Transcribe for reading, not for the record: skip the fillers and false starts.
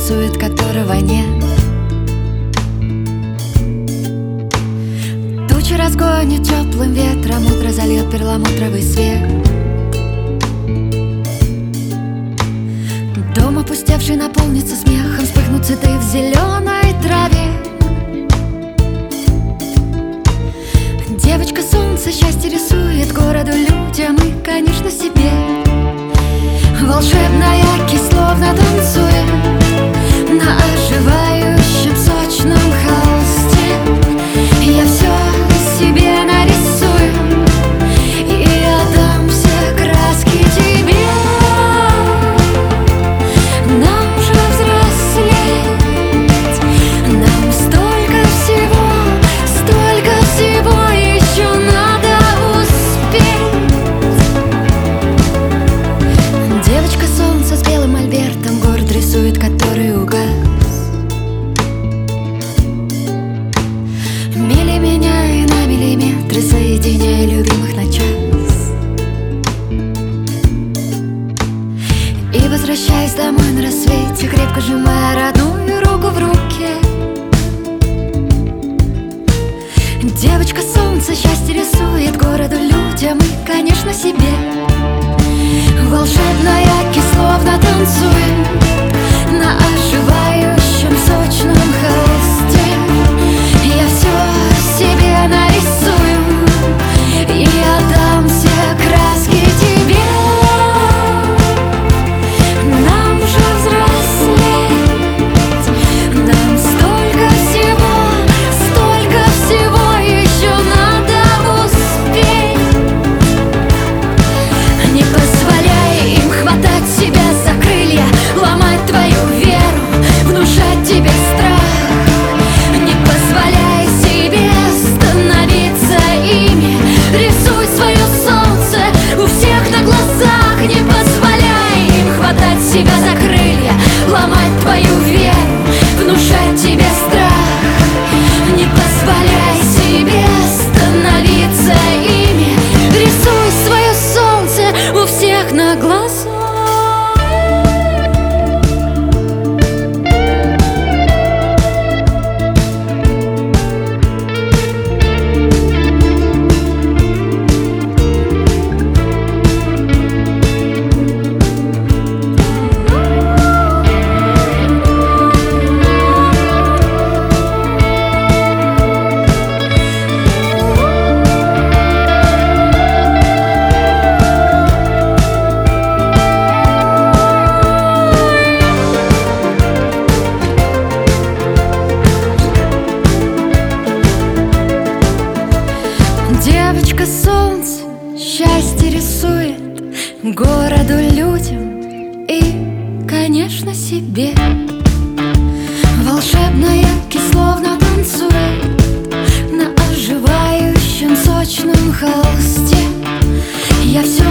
рисует, которого нет. Тучи разгонит теплым ветром, утро зальет перламутровый свет. Дом опустевший наполнится смехом, вспыхнут цветы в зеленой траве. Девочка солнце счастье рисует городу, людям и, конечно, себе. Волшебная кисть словно танцует на оживающем сочном холсте. Я все себе нарисую и отдам все краски тебе. Нам же взрослеть, нам столько всего еще надо успеть. Девочка солнце с белым мольбертом город рисует, который угас. Мили меня и на миллиметры, соединяя любимых на час. И возвращаясь домой на рассвете, крепко сжимая родную руку в руке. Девочка солнце счастье рисует городу, людям и, конечно, себе. Волшебная кисть словно танцует на оживающем сочном холсте. Я все себе нарисую и отдам все краски тебе. Нам же взрослеть, нам столько всего еще надо успеть. Не позволяй им хватать себя за крылья, ломать твою веру, внушать тебе страх. Не позволяй себе становиться ими, рисуй свое солнце у всех на глазах. Не позволяй им хватать себя за крылья, ломать твою веру, внушать тебе страх. Не позволяй себе становиться ими, рисуй свое солнце у всех на глазах. Девочка солнце счастье рисует городу, людям и, конечно, себе. Волшебная кисть словно танцует на оживающем сочном холсте. Я все